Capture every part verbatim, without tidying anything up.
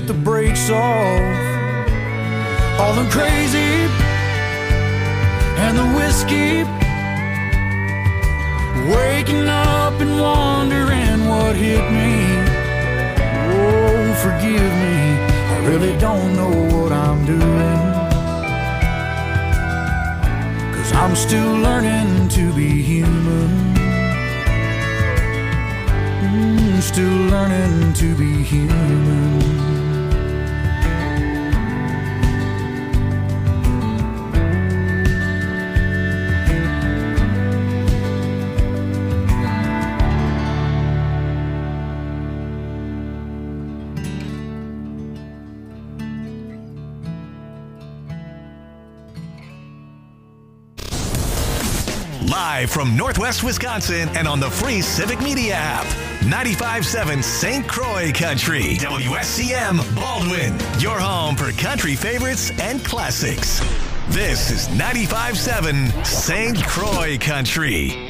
hit the brakes off. All the crazy and the whiskey, waking up and wondering what hit me. Oh, forgive me, I really don't know what I'm doing, 'cause I'm still learning to be human. Mm, still learning to be human. Live from Northwest Wisconsin and on the free Civic Media app. ninety-five point seven Saint Croix Country. W S C M Baldwin. Your home for country favorites and classics. This is ninety-five point seven Saint Croix Country.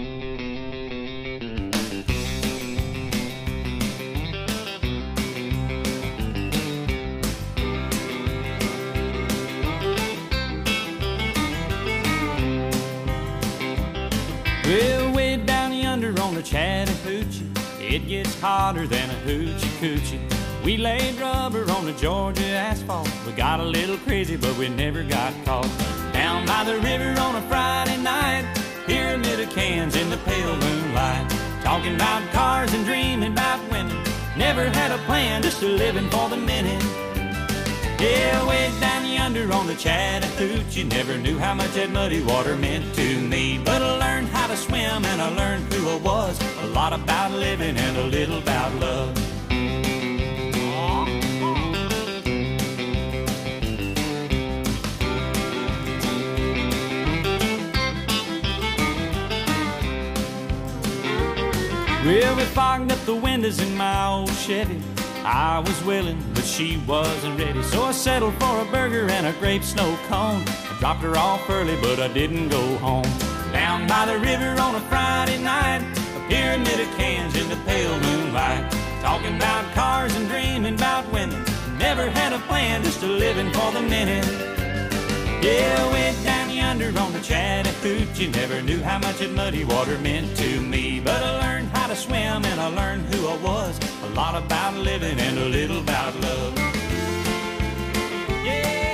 Well, way down yonder on the Chattahoochee, it gets hotter than a hoochie coochie. We laid rubber on the Georgia asphalt. We got a little crazy, but we never got caught. Down by the river on a Friday night, pyramid of cans in the pale moonlight. Talking about cars and dreaming about women. Never had a plan, just a living for the minute. Yeah, way down yonder on the Chattahoochee, never knew how much that muddy water meant to me. But I learned how to swim and I learned who I was. A lot about living and a little about love. Well, we fogged up the windows in my old Chevy. I was willing, but she wasn't ready. So I settled for a burger and a grape snow cone. I dropped her off early, but I didn't go home. Down by the river on a Friday night, a pyramid of cans in the pale moonlight. Talking about cars and dreaming about women. Never had a plan, just a living for the minute. Yeah, way down yonder on the Chattahoochee, never knew how much that muddy water meant to me. But I learned how to swim and I learned who I was. A lot about living and a little about love. Yeah.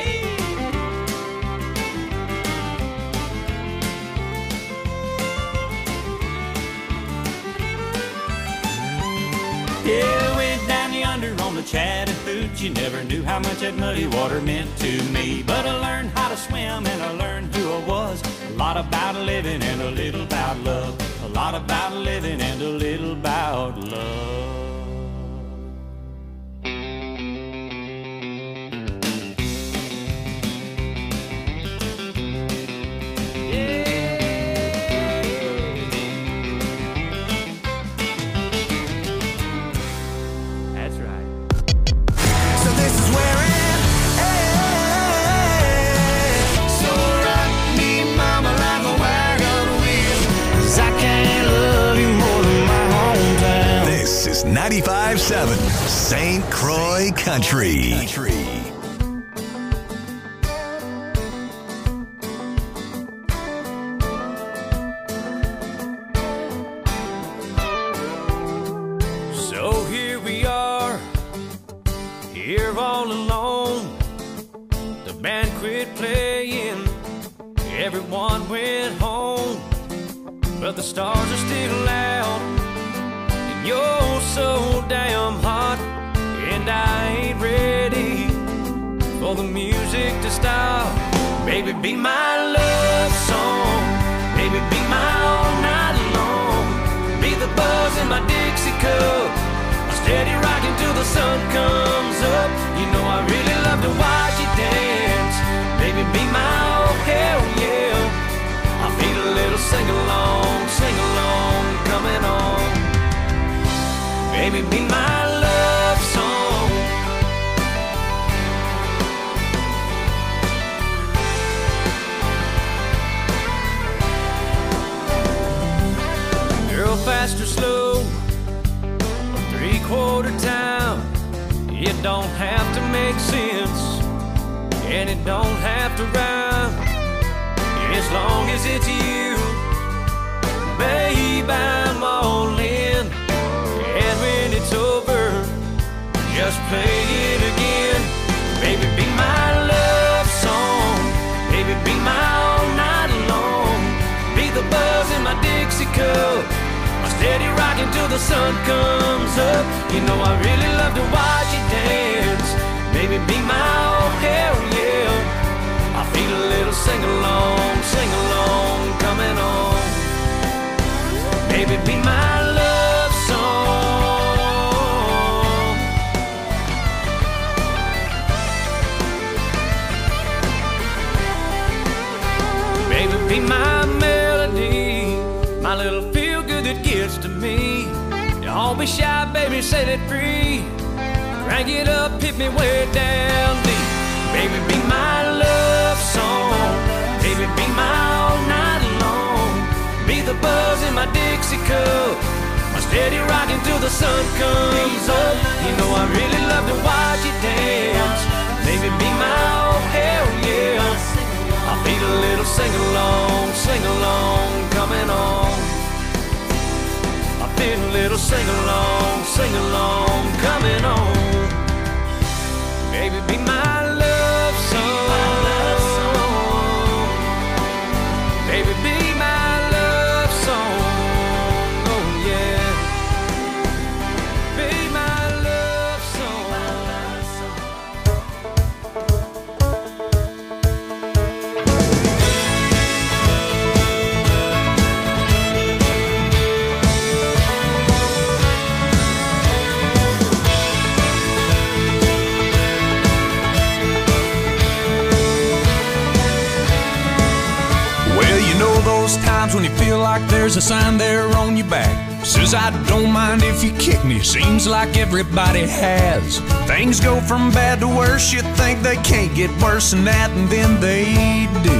Yeah, way down yonder on the Chattahoochee, never knew how much that muddy water meant to me. But I learned how to swim and I learned who I was. A lot about living and a little about love. A lot about living and a little about love. ninety-five point seven Saint Croix Country. Country. So here we are, here all alone. The band quit playing, everyone went home, but the stars are still out. You're so damn hot, and I ain't ready for the music to stop. Baby, be my love song. Baby, be my all night long. Be the buzz in my Dixie cup. I'll steady rocking till the sun comes up. You know I really love to watch you dance. Baby, be my oh hell yeah. I feel a little sing-along, sing-along coming on. Baby, be my love song. Girl, fast or slow, a three-quarter time, It don't have to make sense, and it don't have to rhyme. As long as it's you, babe, I'm all in. And when it's over, just play it again. Baby, be my love song. Baby, be my all night long. Be the buzz in my Dixie cup, my steady rockin' till the sun comes up. You know I really love to watch you dance. Baby, be my oh hell yeah. I feel a little sing-along, sing-along coming on. Baby, be my love song. Baby, be my melody, my little feel-good that gets to me. Don't be shy, baby, set it free. Crank it up, hit me way down deep. Baby, be my love song. Baby, be my all night long. Be the buzz in my Dixie cup, my steady rockin' till the sun comes up. You know I really love to watch you dance. Baby, be my oh hell yeah. I feel a little sing-along, sing-along coming on. I feel a little sing-along, sing-along coming on. Baby, be my love song. Baby, be my love song. Oh yeah. Be my love song. Those times when you feel like there's a sign there on your back says I don't mind if you kick me. Seems like everybody has. Things go from bad to worse. You think they can't get worse than that, and then they do.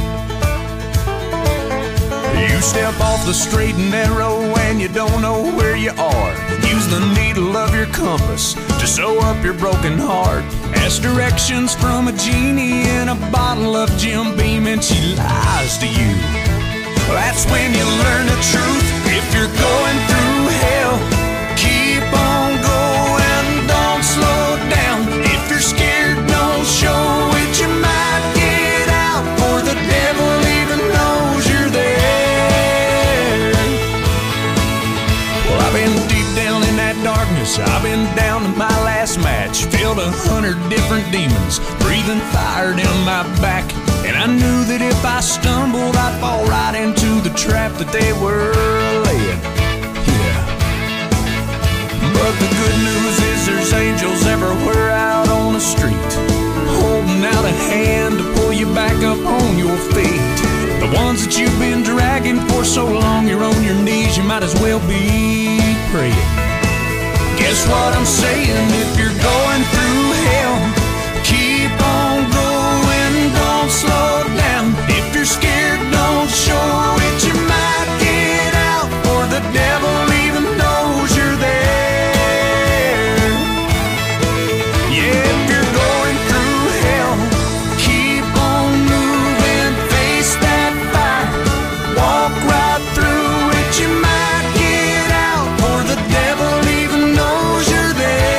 You step off the straight and narrow and you don't know where you are. Use the needle of your compass to sew up your broken heart. Ask directions from a genie in a bottle of Jim Beam and she lies to you. That's when you learn the truth. If you're going through hell, keep on going, don't slow down. If you're scared, don't show it. You might get out, for the devil even knows you're there. Well, I've been deep down in that darkness. I've been down to my last match. Filled a hundred different demons, breathing fire down my back. And I knew that if I stumbled, I'd fall right into the trap that they were laying. Yeah. But the good news is there's angels everywhere out on the street, holding out a hand to pull you back up on your feet. The ones that you've been dragging for so long, you're on your knees, you might as well be praying. Guess what I'm saying? If you're going through hell, keep on going, don't slow down. If you're scared, don't show it. You might get out, for the devil even knows you're there. Yeah, if you're going through hell, keep on moving, face that fire, walk right through it. You might get out, for the devil even knows you're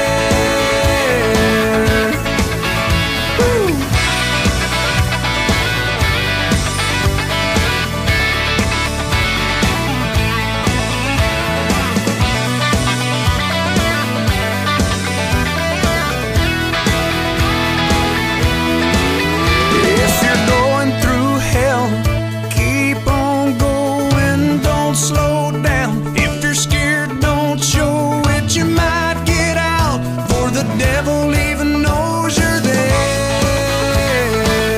there. Woo. If you're going through hell, keep on going, don't slow down. If you're scared, don't show it. You might get out, for the devil even knows you're there.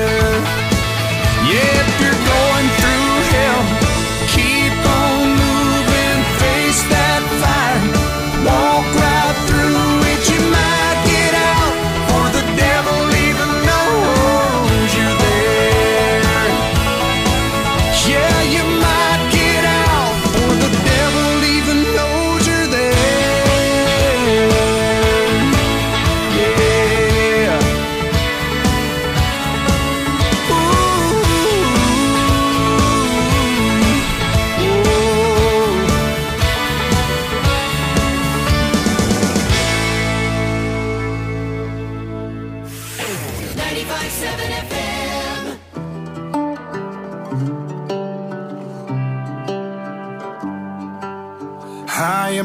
Yeah, if you're going through hell, keep on moving, face that fire, walk right through it. You might get out, for the devil even knows you're there. Yeah, you might get out, for the devil even knows you're there.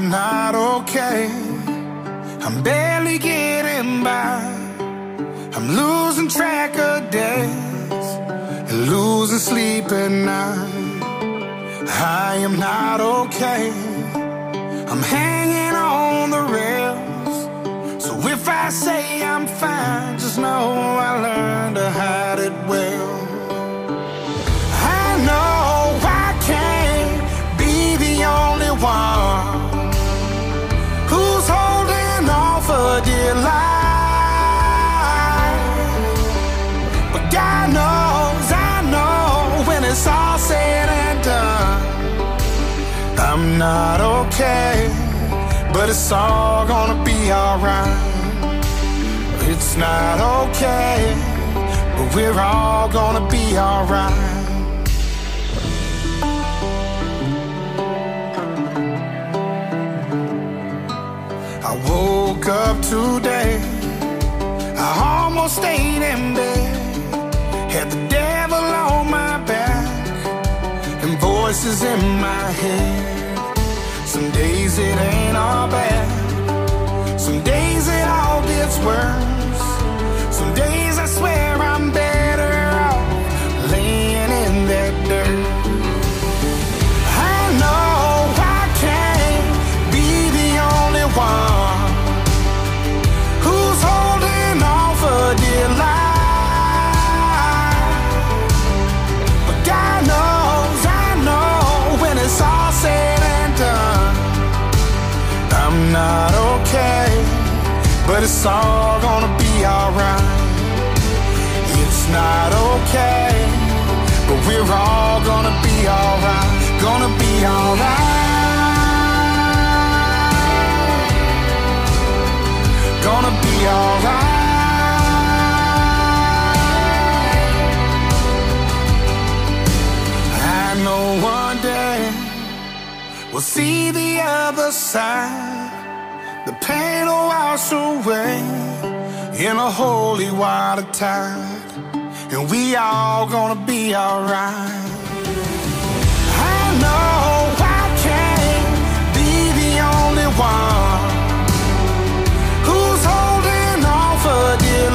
am not okay. I'm barely getting by. I'm losing track of days and losing sleep at night. I am not okay. I'm hanging on the rails. So if I say I'm fine, just know I learned to hide it well. I know I can't be the only one who's holding on for dear life. But God knows, I know, when it's all said and done, I'm not okay, but it's all gonna be alright. It's not okay, but we're all gonna be alright. I woke up today, I almost stayed in bed, had the devil on my back and voices in my head. Some days it ain't all bad, some days it all gets worse. Some days I swear I'm better off laying in that dirt. I know I can't be the only one who's holding on for dear life. But God knows, I know, when it's all said and done, I'm not okay, but it's all gonna be alright. It's not okay, but we're all gonna be alright. Gonna be alright. Gonna be alright. I know one day we'll see the other side. The pain will wash away in a holy water tide, and we all gonna be alright. I know I can't be the only one who's holding on for dear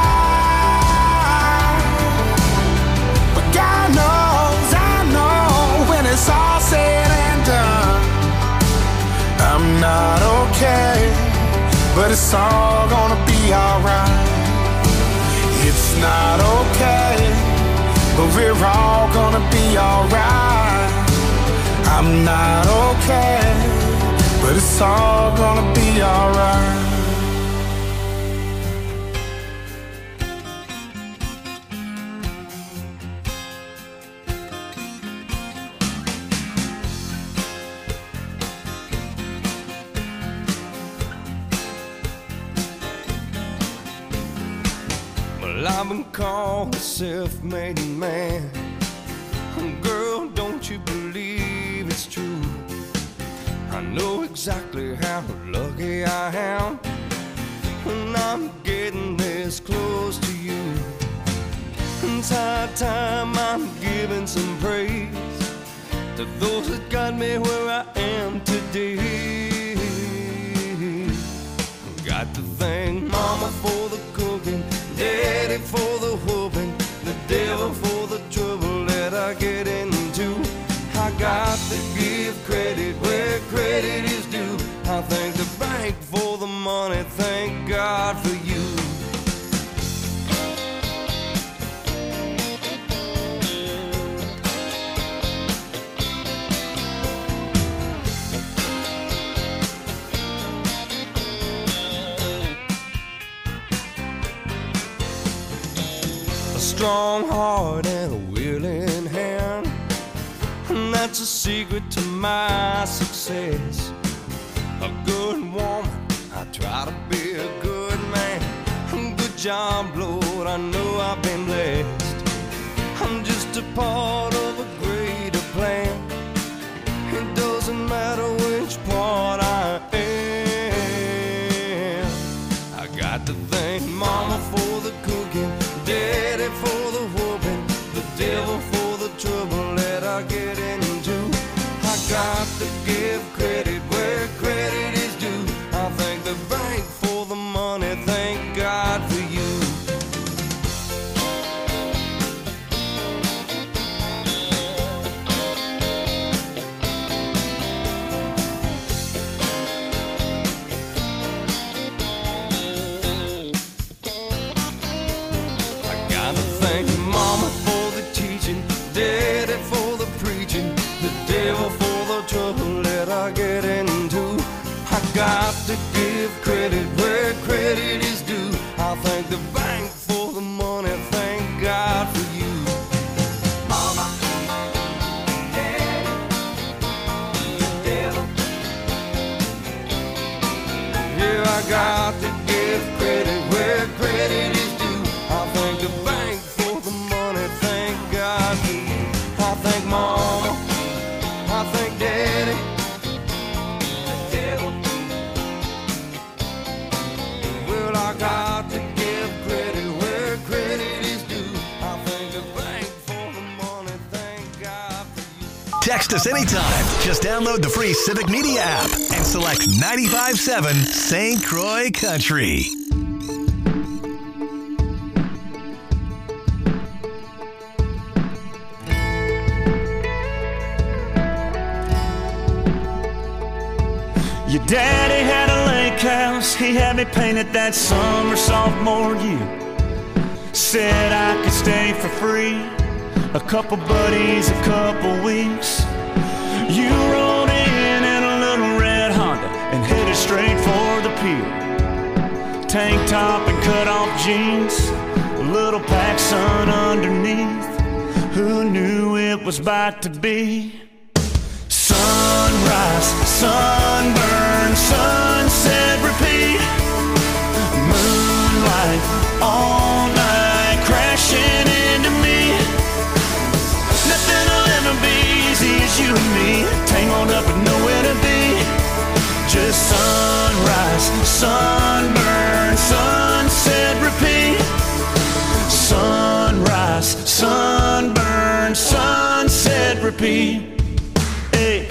life. But God knows, I know, when it's all said and done, I'm not okay, but it's all gonna be alright. It's not okay, but we're all gonna be alright. I'm not okay, but it's all gonna be alright. I've been called a self-made man. Girl, don't you believe it's true? I know exactly how lucky I am when I'm getting this close to you. It's high time I'm giving some praise to those that got me where I am today. Got to thank Mama for the cooking, Daddy for the whooping, the devil for the trouble that I get into. I got to give credit where credit is due. I thank the bank for the money, thank God for you. A strong heart and a willing hand, and that's a secret to my success. A good woman, I try to be a good man. Good job, Lord, I know I've been blessed. I'm just a part of a greater plan. It doesn't matter which part I am. I got to thank Mama for the cooking, Daddy for the whooping, the devil for the trouble that I get into. I got to give credit where credit thank Mama for the teaching, Daddy for the preaching, the devil for the trouble that I get into. I got to give credit where credit is due. I thank the bank for the money, thank God for you. Mama, Daddy, the devil. Yeah, I got to give credit where credit is due. I thank the bank for the money, thank God for you. I thank Mama, I thank Daddy, the devil. Well, I got to give credit where credit is due. I thank the bank for the money, thank God for you. Text us anytime. Just download the free Civic Media app and select ninety-five point seven Saint Croix Country. Your daddy had a lake house, he had me painted that summer sophomore year. Said I could stay for free, a couple buddies, a couple weeks. You rode in in a little red Honda and headed straight for the pier. Tank top and cut off jeans, a little PacSun underneath. Who knew it was about to be? Sunrise, sunburn, sunset, repeat. Moonlight, all night, crashing into me. Nothing will ever be easy as you and me, tangled up with nowhere to be. Just sunrise, sunburn, sunset, repeat. Sunrise, sunburn, sunset, repeat. Hey.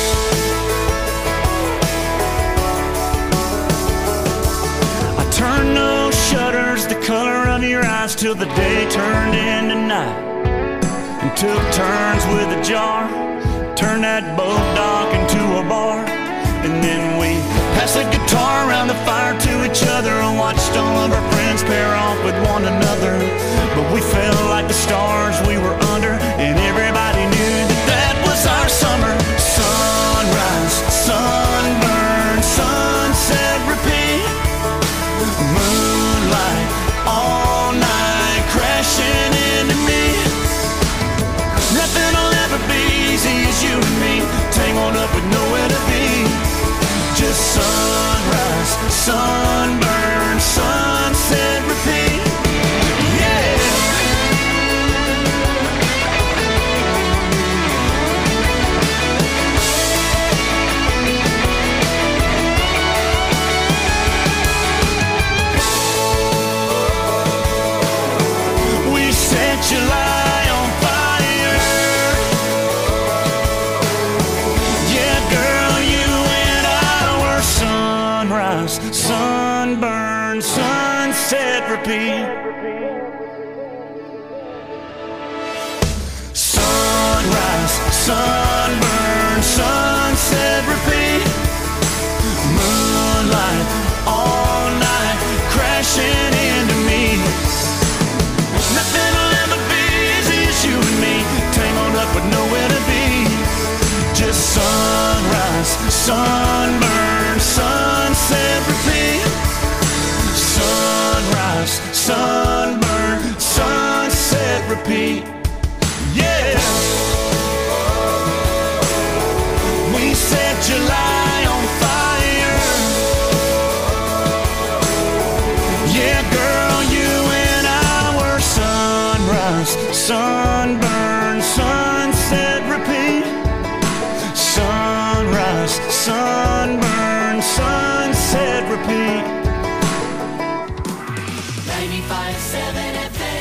I turned those shutters the color of your eyes till the day turned into night, and took turns with a jar, turned that boat dock into a bar. And then we passed the guitar around the fire to each other and watched all of our friends pair off with one another. But we felt like the stars we were under, and everybody knew that that was our summer. Sunrise, sunburn, sunset, repeat. Moonlight, all night, crashing into me. Nothing will ever be easy as you and me, tangled up with nowhere to be. Just sunrise, sunburn, sunset, repeat. Yeah. We set July on fire. Yeah, girl, you and I were sunrise, sunburn, sunset, repeat. Sunrise, sunburn, sunset, repeat. Moonlight, all night, crashing into me. Nothing will ever be easy as you and me, tangled up with nowhere to be. Just sunrise, sunburn, sunset, repeat. Sunrise, sunburn, sunset, repeat. Yeah. We set July on fire. Yeah, girl, you and I were sunrise, sunburn, sunset, repeat. Sunrise, sunburn, sunset, repeat. ninety-five point seven F M.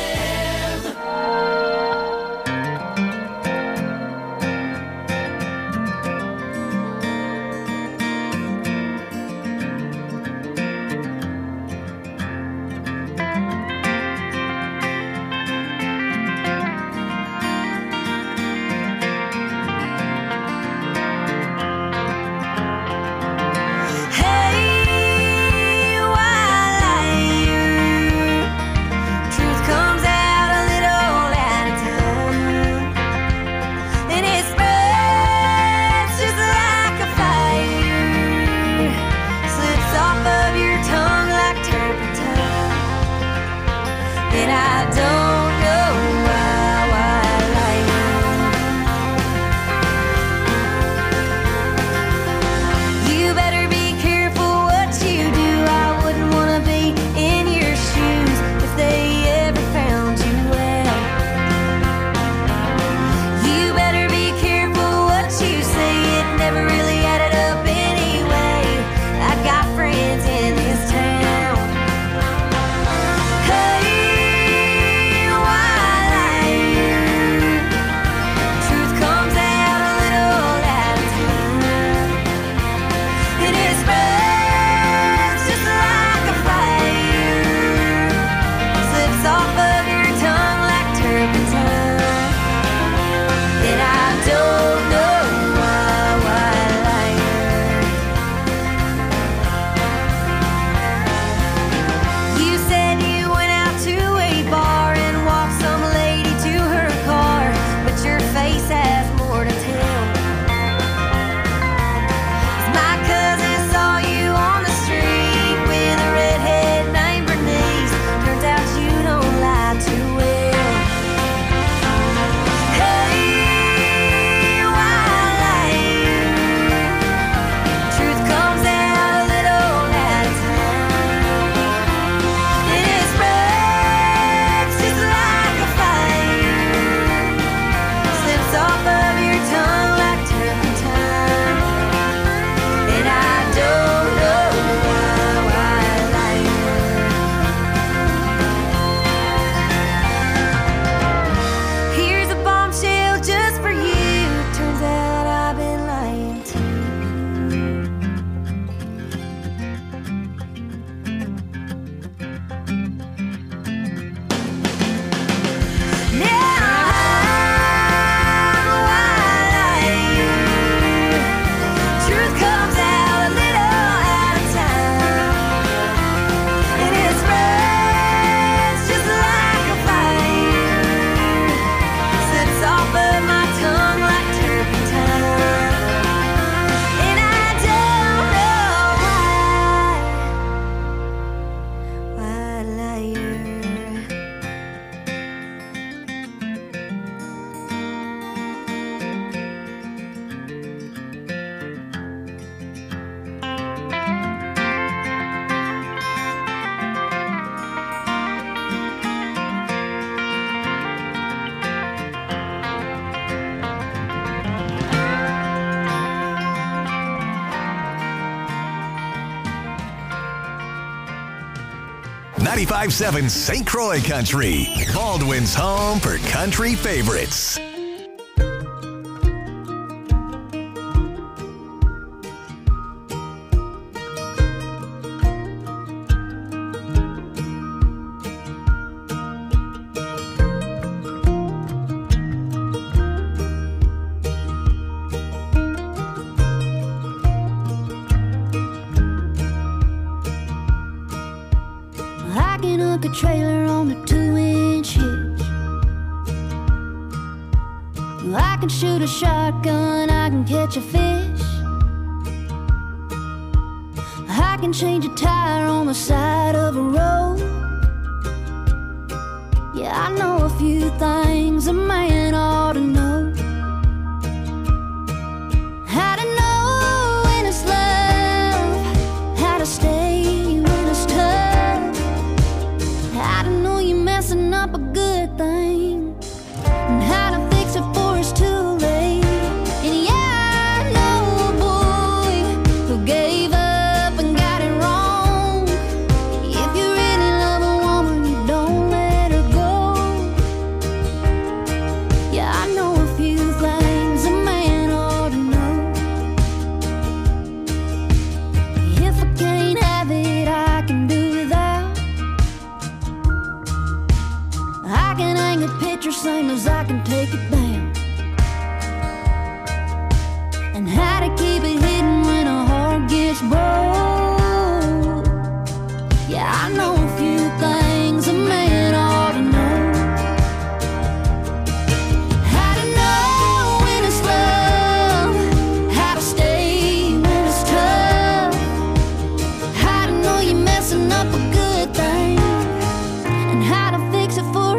ninety-five seven Saint Croix Country, Baldwin's home for country favorites. A trailer on a two-inch hitch. I can shoot a shotgun, I can catch a fish. I can change a tire on the side of a road. Yeah, I know a few things a man ought to know. How to know when it's love, how to stay when it's tough. How to know you're messing up a good thing, and how to fix it before it's too late. And yeah, I know a boy who gave up and got it wrong. If you really love a woman, you don't let her go. Yeah, I know a few things a man ought to know. If I can't have it, I can do without. I can hang a picture same as I can take it down. And how to keep it hidden when a heart gets broke. Yeah, I know a few things a man ought to know. How to know when it's love, how to stay when it's tough. How to know you're messing up a good thing, and how to fix it for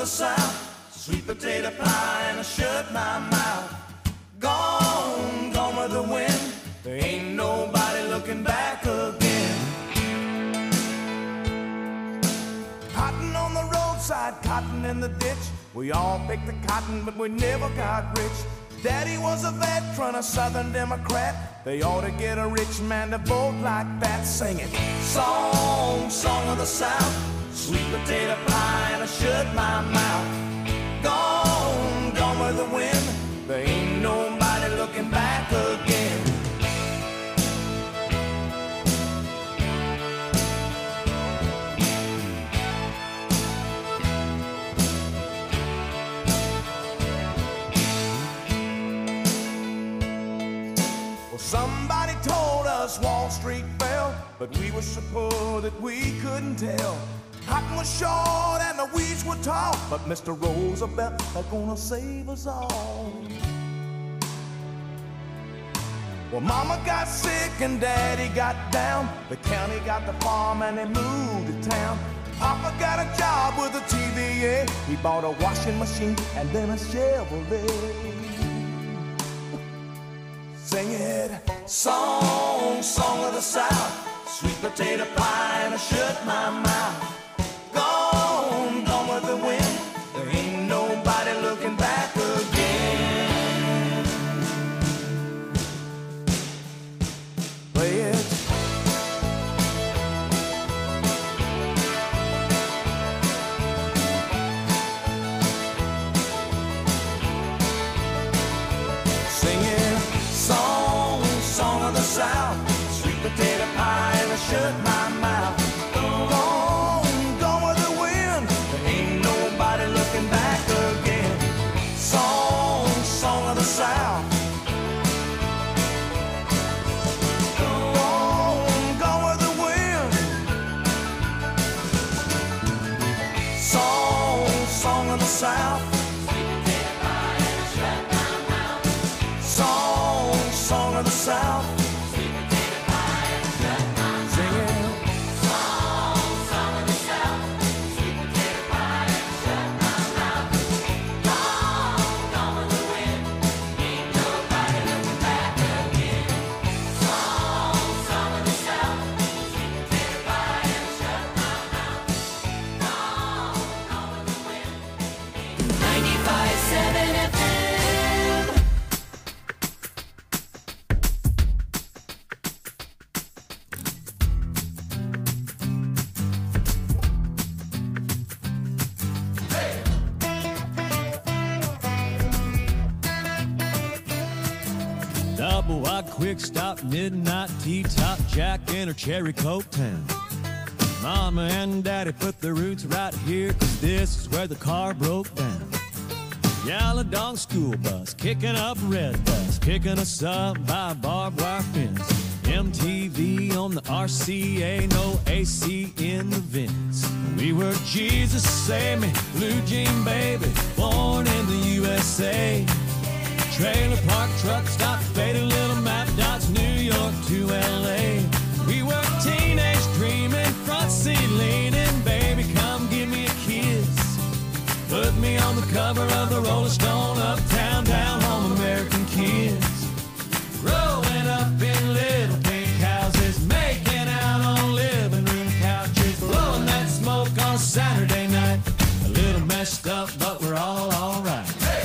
South, sweet potato pie, and I shut my mouth. Gone, gone with the wind. There ain't nobody looking back again. Cotton on the roadside, cotton in the ditch. We all picked the cotton, but we never got rich. Daddy was a veteran, a Southern Democrat. They ought to get a rich man to vote like that, singing song, song of the South, sweet potato pie, and I shut my mouth. Gone, gone with the wind. There ain't nobody looking back again. Somebody told us Wall Street fell, but we were so poor that we couldn't tell. Cotton was short and the weeds were tall, but Mister Roosevelt was gonna save us all. Well, Mama got sick and Daddy got down. The county got the farm and they moved to town. Papa got a job with a T V A. He bought a washing machine and then a Chevrolet. Sing it, song, song of the South, sweet potato pie, and I shut my mouth. Gone, gone with the wind. There ain't nobody looking back again. Play it. South, sweet potato pie, and I shut my mouth. Gone, gone with the wind. There ain't nobody looking back again. Song, song of the South. Gone, gone with the wind. Song, song of the South. Sweet potato pie, and I shut my mouth. Song, song of the South. Double wide quick stop, midnight tea top, Jack in her cherry coke town. Mama and Daddy put their roots right here, cause this is where the car broke down. Yellow dog school bus, kicking up red bus, picking us up by a barbed wire fence. M T V on the R C A, no A C in the vents. We were Jesus Save Me, Blue Jean Baby, born in the U S A. Trailer park truck stop, faded little map dots, New York to L A. We were teenage dreaming, front seat leaning, baby come give me a kiss. Put me on the cover of the Rolling Stone, uptown, down home, American kids. Growing up in little pink houses, making out on living room couches, blowing that smoke on Saturday night. A little messed up, but we're all alright.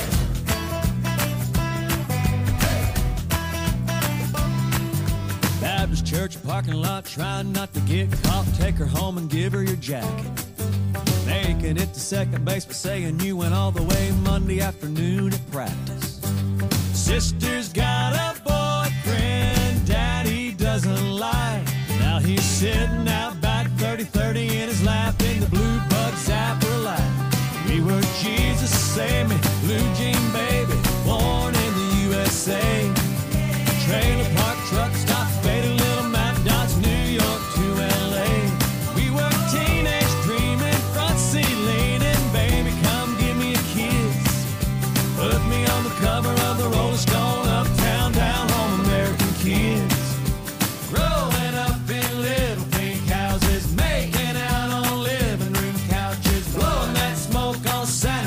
Baptist church parking lot, trying not to get caught. Take her home and give her your jacket. Making it to second base, but saying you went all the way Monday afternoon at practice. Sister's got a boyfriend Daddy doesn't like. Now he's sitting out back, thirty thirty in his lap, in the blue bug zapper light. We were Jesus Save Me, Blue Jean Baby, born in the U S A. Trailer park truck stop, faded little map dots, New York to L A. We were teenage dreaming, front seat leaning, baby come give me a kiss. Put me on the cover of the Rolling Stone, uptown, down home, American kids. Growing up in little pink houses, making out on living room couches, blowing that smoke on Saturday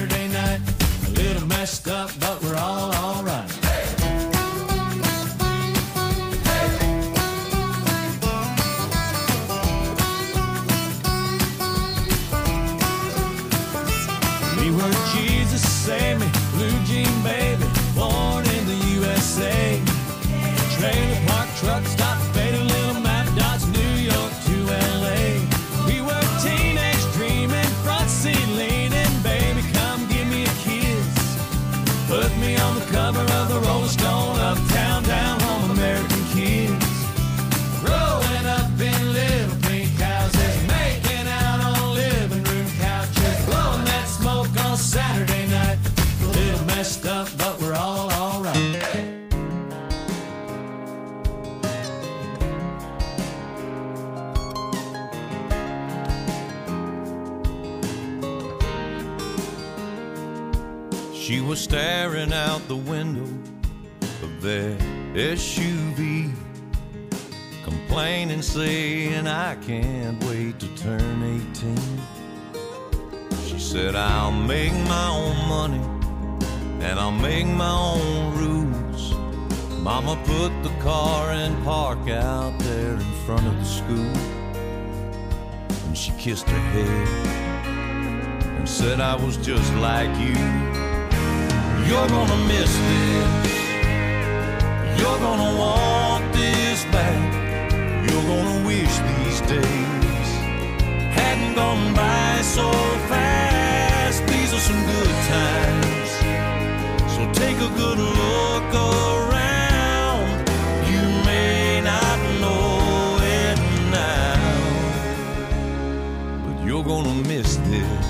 She was staring out the window of their S U V, complaining, saying, I can't wait to turn eighteen. She said, I'll make my own money and I'll make my own rules. Mama put the car in park out there in front of the school, and she kissed her head and said, I was just like you. You're gonna miss this. You're gonna want this back. You're gonna wish these days hadn't gone by so fast. These are some good times, so take a good look around. You may not know it now, but you're gonna miss this.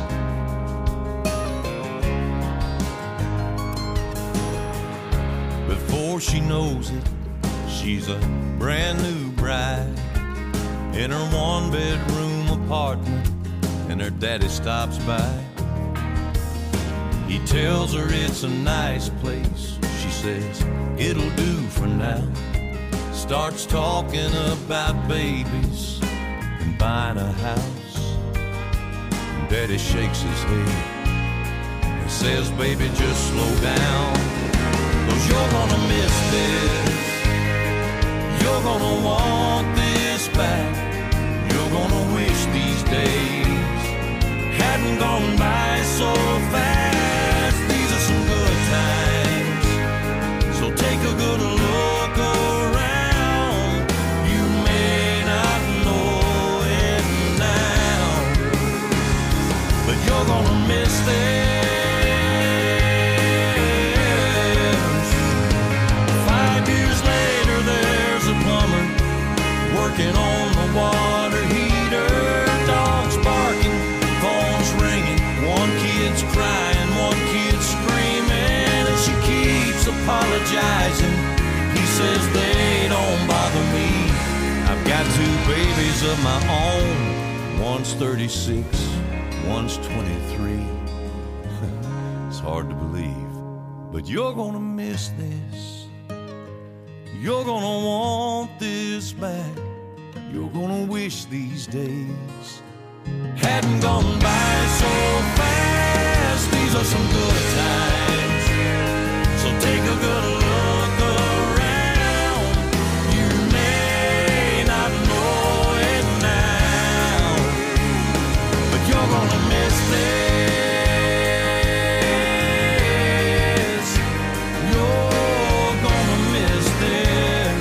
Before she knows it, she's a brand new bride in her one-bedroom apartment, and her daddy stops by. He tells her it's a nice place. She says, it'll do for now. Starts talking about babies and buying a house. And Daddy shakes his head and says, baby, just slow down, 'cause you're gonna miss this. You're gonna want this back. You're gonna wish these days hadn't gone by so fast. These are some good times, so take a good look around. You may not know it now, but you're gonna miss this. Working on the water heater, dogs barking, phones ringing, one kid's crying, one kid's screaming, and she keeps apologizing. He says they don't bother me. I've got two babies of my own. One's thirty-six, one's twenty-three. It's hard to believe, but you're gonna miss this. You're gonna want this back. You're gonna wish these days hadn't gone by so fast. These are some good times, so take a good look around. You may not know it now, but you're gonna miss this. You're gonna miss this.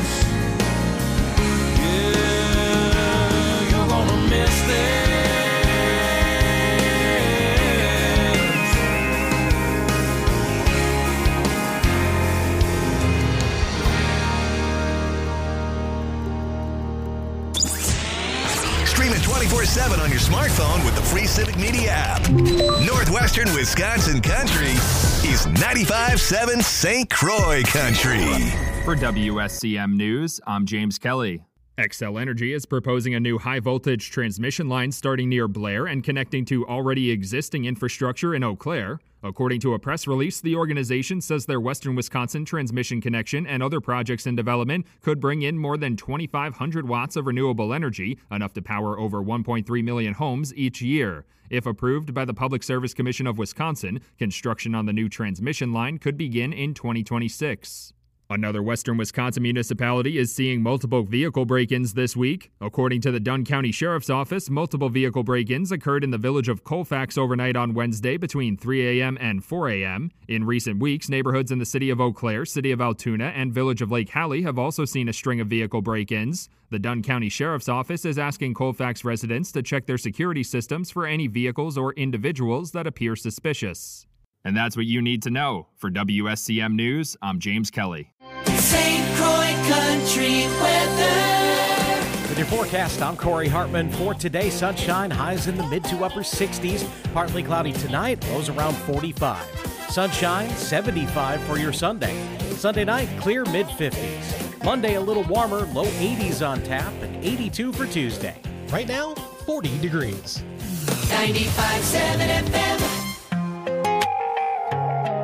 twenty-four seven on your smartphone with the free Civic Media app. Northwestern Wisconsin Country is ninety-five point seven Saint Croix Country. For W S C M News, I'm James Kelly. Xcel Energy is proposing a new high-voltage transmission line starting near Blair and connecting to already existing infrastructure in Eau Claire. According to a press release, the organization says their Western Wisconsin transmission connection and other projects in development could bring in more than twenty-five hundred watts of renewable energy, enough to power over one point three million homes each year. If approved by the Public Service Commission of Wisconsin, construction on the new transmission line could begin in twenty twenty-six. Another Western Wisconsin municipality is seeing multiple vehicle break-ins this week. According to the Dunn County Sheriff's Office, multiple vehicle break-ins occurred in the village of Colfax overnight on Wednesday between three a.m. and four a.m. In recent weeks, neighborhoods in the city of Eau Claire, city of Altoona, and village of Lake Hallie have also seen a string of vehicle break-ins. The Dunn County Sheriff's Office is asking Colfax residents to check their security systems for any vehicles or individuals that appear suspicious. And that's what you need to know. For W S C M News, I'm James Kelly. Saint Croix Country weather. With your forecast, I'm Corey Hartman. For today, sunshine, highs in the mid to upper sixties. Partly cloudy tonight, lows around forty-five. Sunshine, seventy-five for your Sunday. Sunday night, clear mid fifties. Monday, a little warmer, low eighties on tap, and eighty-two for Tuesday. Right now, forty degrees. ninety-five point seven F M.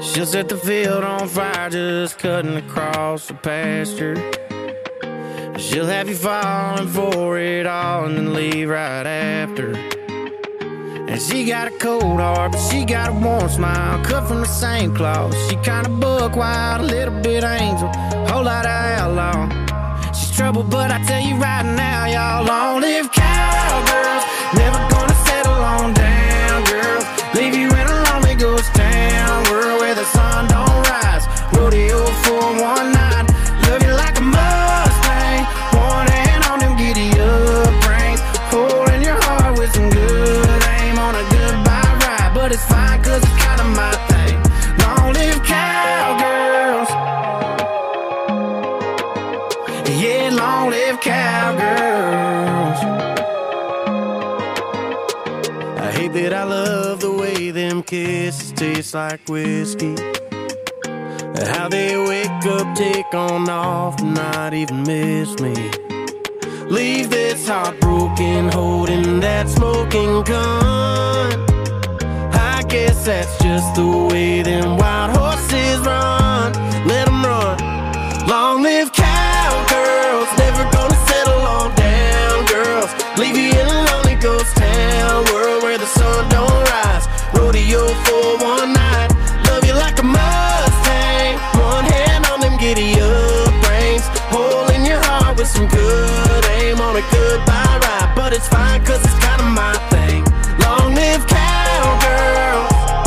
She'll set the field on fire just cutting across the pasture. She'll have you falling for it all and then leave right after. And she got a cold heart, but she got a warm smile, cut from the same cloth. She kinda buck wild, a little bit angel, whole lot of outlaw. She's trouble, but I tell you right now, y'all, long live cowgirls. Never gonna settle on down, girls. Leave you in a lonely ghost town, world where the sun don't rise. Rodeo for one night, love you like a Mustang. One hand on them giddy up reins, holding your heart with some good aim on a goodbye ride. But it's fine, cause it's kinda my thing. Long live cowgirls. Yeah, long live cowgirls. I hate that I love the way them kisses taste like whiskey. How they wake up, take on off, not even miss me. Leave this heart broken, holding that smoking gun. I guess that's just the way them wild horses run. Let them run. Long live cowgirls, never gonna settle on down, girls. Leave you in a lonely ghost town, world where the sun don't rise. Rodeo for one night, love you like a Mustang. One hand on them giddy up reins, holding your heart with some good aim on a goodbye ride. But it's fine, cause it's kinda my thing. Long live cowgirls.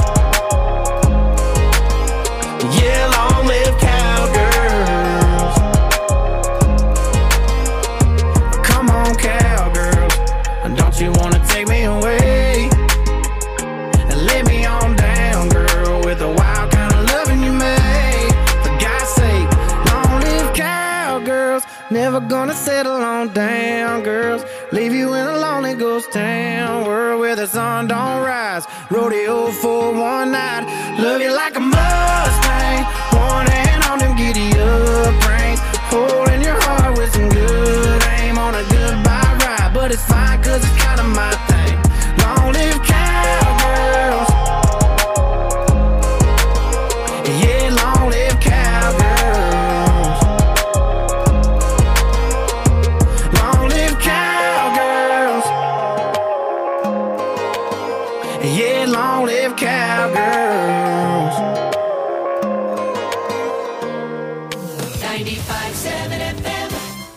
Yeah, long live cowgirls. Come on, cowgirls, don't you wanna take me away and lay me on down, girl, with the wild kind of loving you made. For God's sake, long live cowgirls. Never gonna settle on down, girls. Leave you in a lonely ghost town, world where the sun don't rise. Rodeo for one night, love you like a Mustang. One hand on them giddy up reins, holding your heart with some good aim on a goodbye ride. But it's fine, cause it's kinda my thing. Long live cowgirls. Yeah, long live cowgirls. Long live cowgirls. Yeah, long live cowgirls. ninety-five seven F M.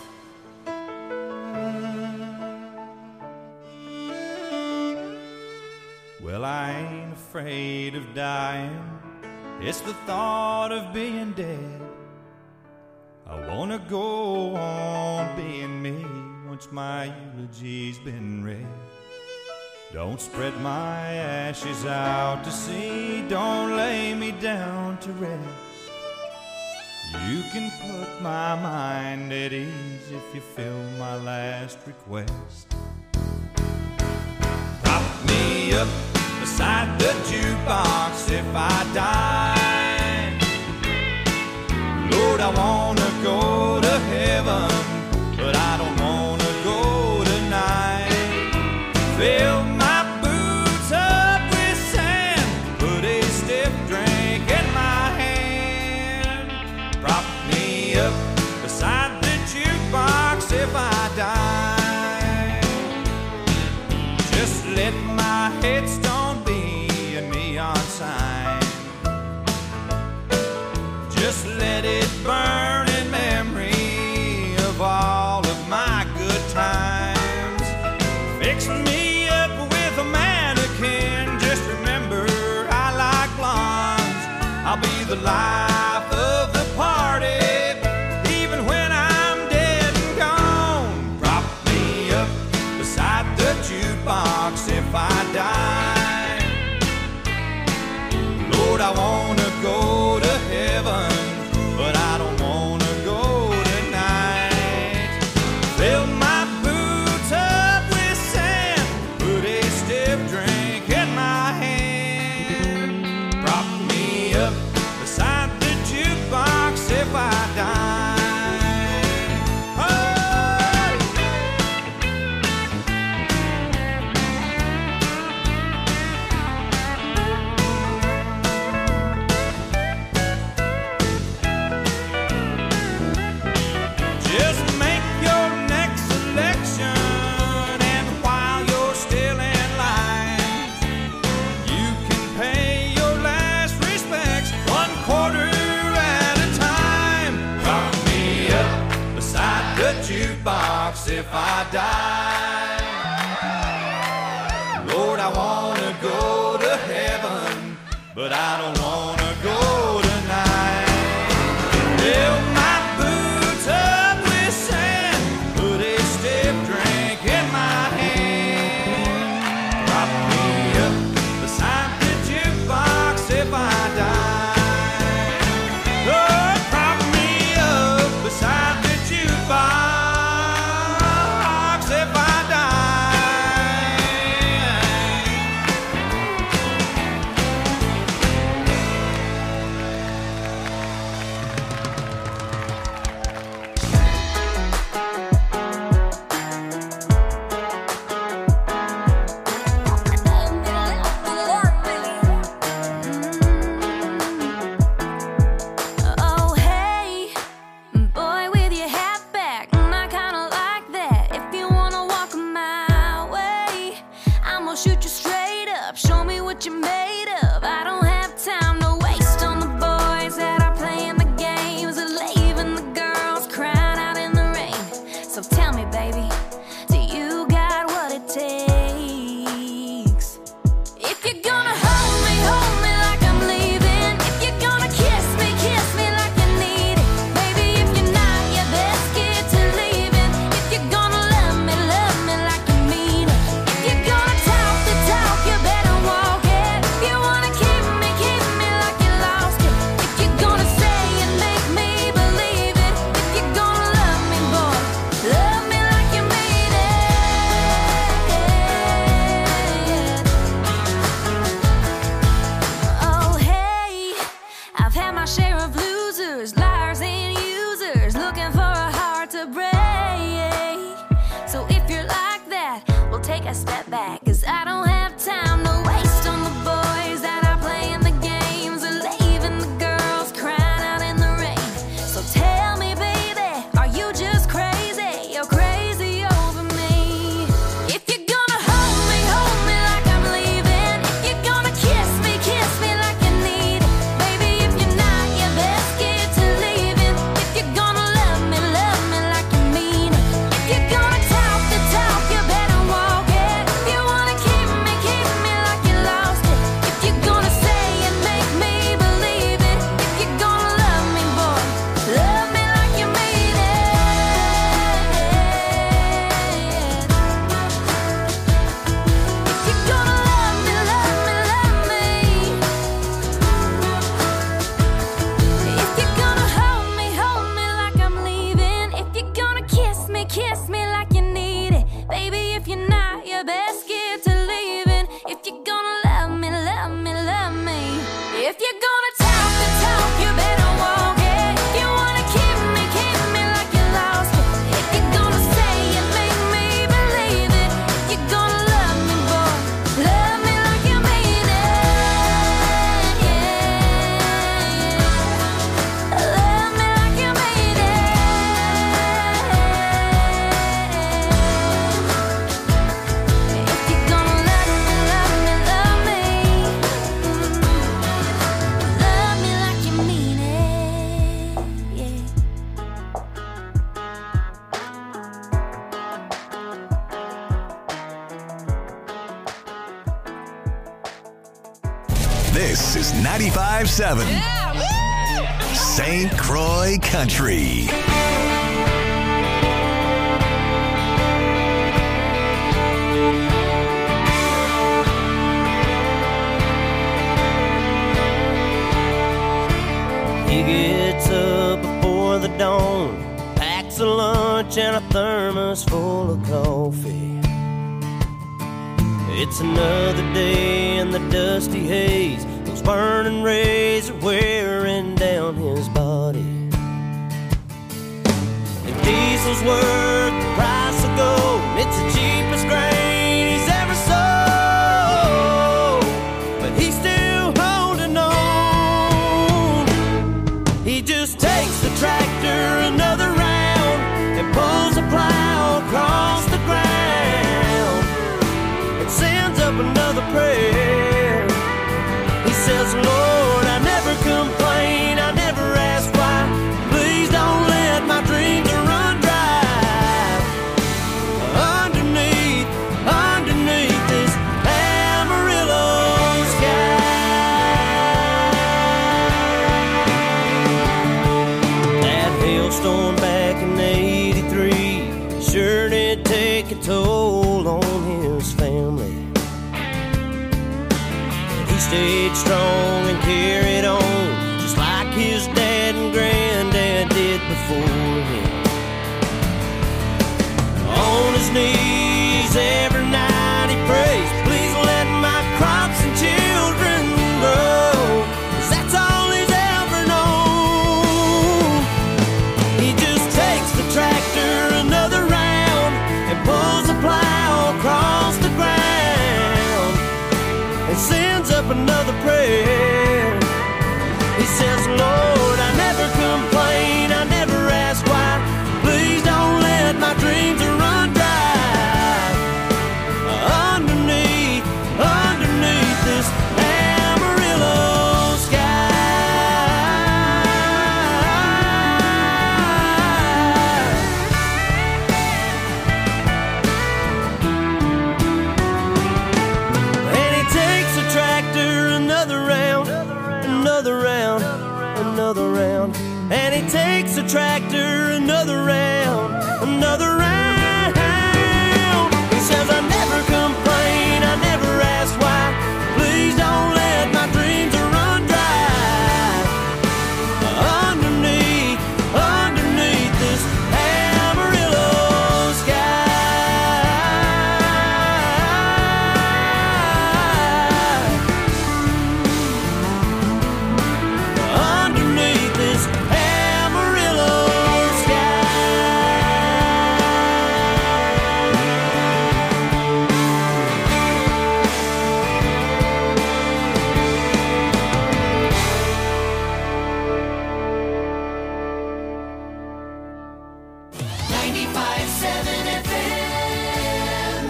Well, I ain't afraid of dying. It's the thought of being dead. I wanna go on being me once my eulogy's been read. Don't spread my ashes out to sea. Don't lay me down to rest. You can put my mind at ease if you fill my last request. Prop me up beside the jukebox if I die. Lord, I wanna go to heaven, but I don't wanna go tonight. Fill my boots up with sand, put a stiff drink in my hand. Prop me up beside the jukebox if I die. Just let my headstone be a neon sign. Just let it burn in memory of all of my good times. Fix me up with a mannequin. Just remember I like blondes. I'll be the life of the party, even when I'm dead and gone. Prop me up beside the jukebox if I die. Lord, I wanna go to heaven, but I don't wanna go tonight. Fill my boots up with sand, put a stiff drink in my hand. Prop me up beside the if I die. Lord, I wanna go to heaven, but I don't wanna go tonight. Fill my boots up with sand, put a stiff drink in my hand, prop me up beside the jukebox if I die. Oh, prop me up beside the jukebox if I Oh, hey, boy with your hat back, I kinda like that. If you wanna walk my way, I'm gonna shoot you straight up, show me what you're made of. I don't have time to waste on the boys that are playing the games and leaving the girls crying out in the rain. So tell me, baby, do you got what it takes? If you're gonna hold me, hold me like I'm leaving. If you're gonna kiss me, kiss me like you need it. Baby, if you're not, you best get to leaving. If you're gonna love me, love me like you mean it. If you're gonna talk the talk, you better walk it. If you wanna keep me, keep me like you lost it. If you're gonna say and make me believe it. If you're gonna love me, boy, love me like you mean it. Oh, hey, I've had my share of losers, liars and users, looking for a heart to break. So if you're like that, we'll take a step back, 'cause I don't have time to waste on the boys that are playing the games and leaving the girls crying out in the rain. So tell me, baby, are you just crazy? You're crazy over me. If you're gonna hold me, hold me like I'm leaving. If you're gonna kiss me, kiss me like you need it. Baby, if you're not, you best get to leaving. If you're gonna love me, love me like you mean it. If you're gonna talk the talk, you better walk it. If you wanna keep me, keep me like you lost it. If you're gonna say and make me believe it. If you're gonna love me, boy, love me like you mean it. If you're gonna love me, love me, love me. If you're gonna hold me, hold me like I'm leaving. If you're gonna kiss me, kiss me like you need it. Baby, if you're not, you best get to leaving. If you're gonna love me, love me, love me. If you're gonna talk the talk, you better walk it. If you wanna keep me, keep me like you lost it. If you're gonna say and make me believe it. If you're gonna love me, boy, love me like you mean it. Yeah. Love me like you mean it. If you're gonna love me, love me, love me. Love me like you mean it. Yeah. This is ninety-five seven Saint Croix Country. He gets up before the dawn, packs a lunch and a thermos full of coffee. It's another day in the dusty haze. Those burning rays are wearing down his body. If diesel's worth the price of gold, it's the cheapest grain he's ever sold. But he's still holding on. He just takes the tractor another round and pulls a plow across the ground and sends up another prayer. He says, Lord, I never complain, I never ask why. Please don't let my dreams run dry. another round, another round. And he takes a tractor another round, another round. He says, I never complain, I never ask why. Please don't let my dreams run dry. Underneath, underneath this Amarillo sky. Underneath this Amarillo ninety-five seven F M.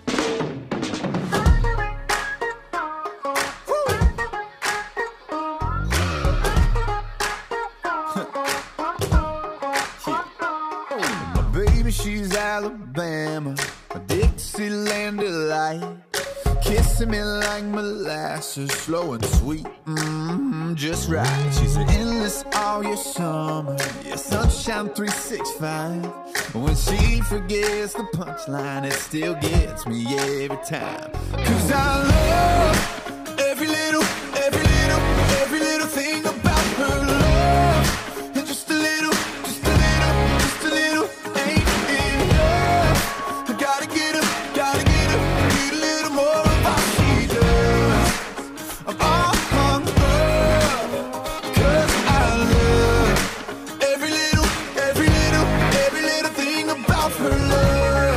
My baby, she's Alabama, a Dixieland delight. Kissing me like molasses, slow and sweet, mm-hmm, just right. She's an endless all year summer, yeah, sunshine three sixty-five. When she forgets the punchline, it still gets me every time. Cause I love every little, every little, every little thing about her love. And just a little, just a little, just a little ain't enough. I gotta get her, gotta get her, need a little more of how she does. I'm all hung up, cause I love every little, every little, every little thing about her love.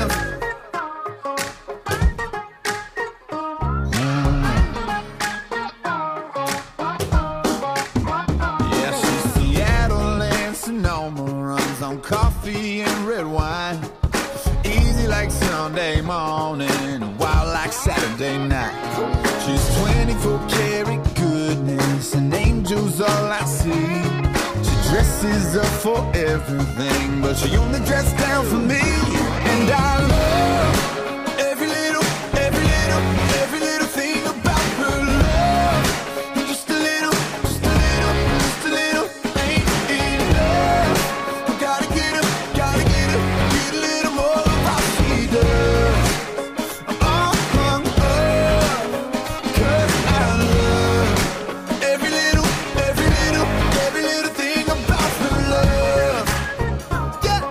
Yeah, she's Seattle and Sonoma, runs on coffee and red wine. Easy like Sunday morning, wild like Saturday night. She's twenty-four karat goodness, and angels all I see. She dresses up for everything, but she only dresses down for me. And I love every little, every little, every little thing about her love. And just a little, just a little, just a little ain't enough. I gotta get her, gotta get her, get a little more of how she does. I'm all hung up, cause I love every little, every little, every little thing about her love. Yeah.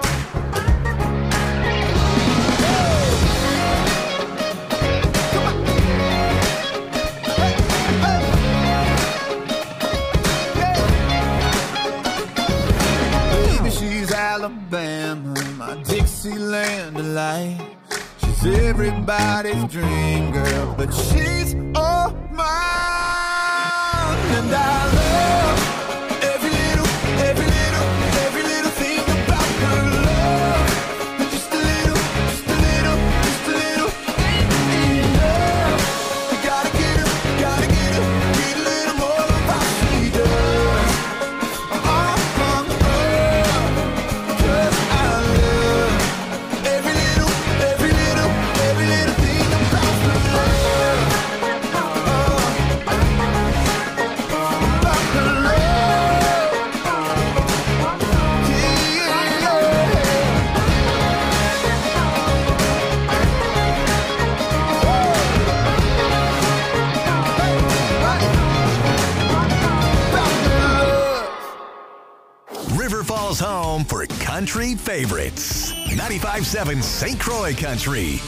Baby, she's Alabama, my Dixieland delight. She's everybody's dream girl, but she's all mine. And I love every little, every little, every little thing about her love. And just a little, just a little, just a little ain't enough. I gotta get her, gotta get her, get a little more of how she does. I'm all hung up, cause I love every little, every little, every little thing about her love. About her love. River Falls home for country favorites. ninety-five seven Saint Croix Country.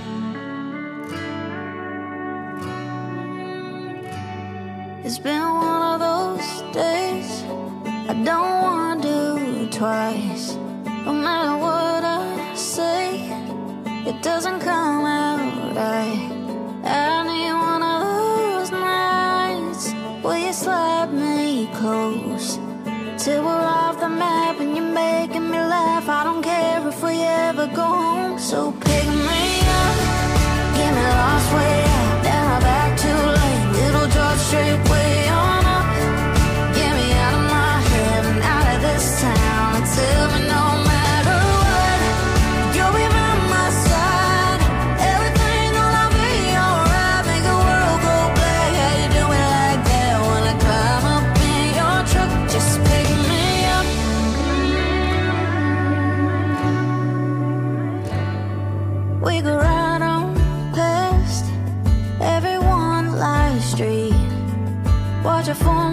It's been one of those days I don't want to do twice. No matter what I say, it doesn't come out right. I need one of those nights where you slap me close till we're off the map and you're making me laugh. I don't care if we ever go home. So pick me up, get me lost way out, then I'm back too late. Little drop straight way on up. Get me out of my head and out of this town. And tell me no matter what, you'll be by my side. Everything gonna be alright. Make the world go black. How you do it like that when I climb up in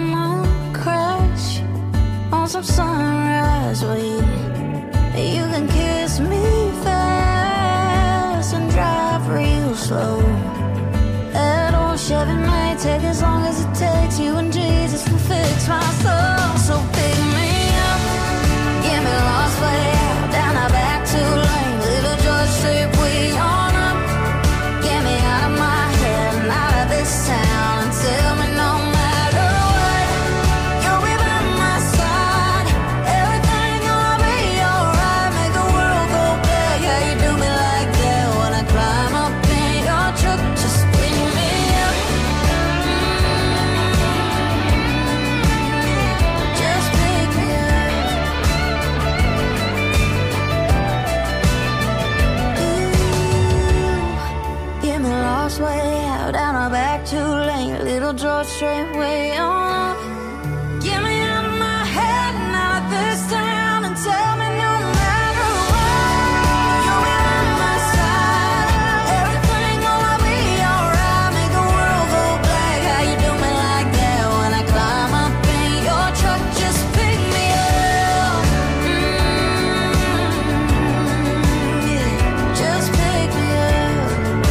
I'ma crash on some sunrise wave. You can kiss me fast and drive real slow. That old Chevy may take as long as it takes. You and Jesus will fix my soul. So pick me up, get me lost way out, down a back two lane, little George Street way on up. Get me out of my head and out of this town, and tell me no matter what, you'll be by my side. Everything gonna be alright. Make the world go back. Yeah, you do me like that when I climb up in your truck. Just pick me up. Just pick me up. Ooh, get me lost way out, down a back two lane, little George Strait way on up. Get me out of my head and out of this town, and tell me no matter what, you'll be by my side. Everything gonna be alright. Make the world go black. How you do me like that when I climb up in your truck? Just pick me up. Mm, yeah, just pick me up.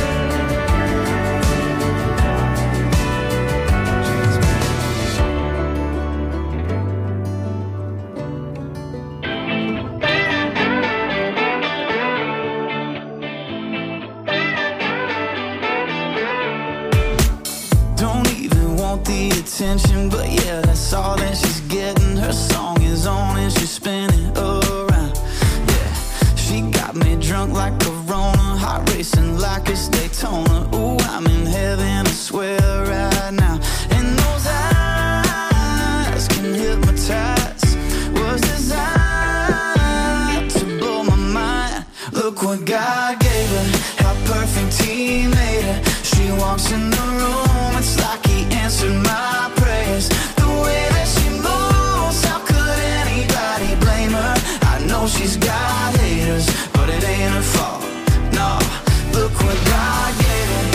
Don't even want the attention, but yeah, that's all that she's getting. Her song is on and she's spinning around. Yeah, she got me drunk like a Rona, heart racing like it's Daytona. Ooh, I'm in heaven, I swear right now. And those eyes can hypnotize, was designed to blow my mind. Look what God gave her, how perfect He made her. She walks in the room, it's like He answered my prayers. The way that she moves, how could anybody blame her? I know she's got haters, but it ain't her fault. No, look what God gave her.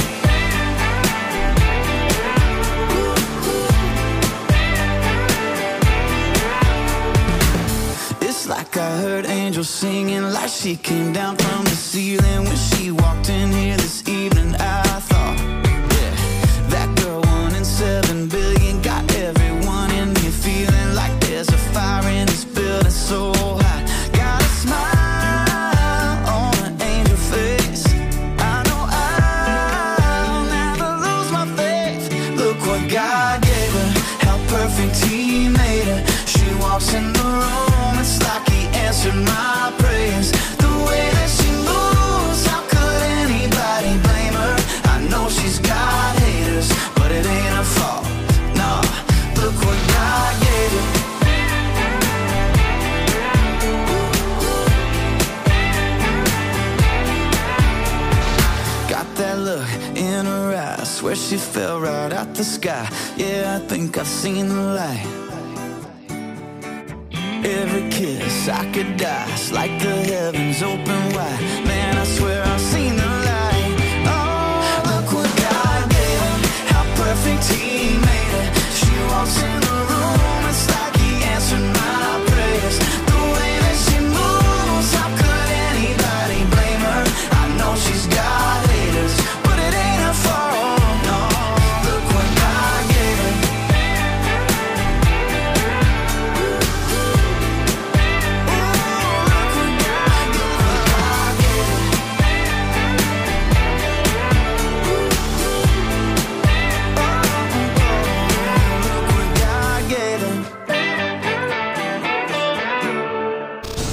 It's like I heard angels singing, like she came down from the ceiling when she walked in here this evening. I thought, yeah, that girl one in seven billion got everyone in here feeling like there's a fire in this building so hot. Got a smile on an angel face. I know I'll never lose my faith. Look what God gave her, how perfect He made her. She walks in the room, it's like He answered my prayers. The way that she moves, how could anybody blame her? I know she's got haters, but it ain't her fault. No, look what God gave her. Got that look in her eyes, swear she fell right out the sky. Yeah, I think I've seen the light. Every kiss I could die, it's like the heavens open wide. Man, I swear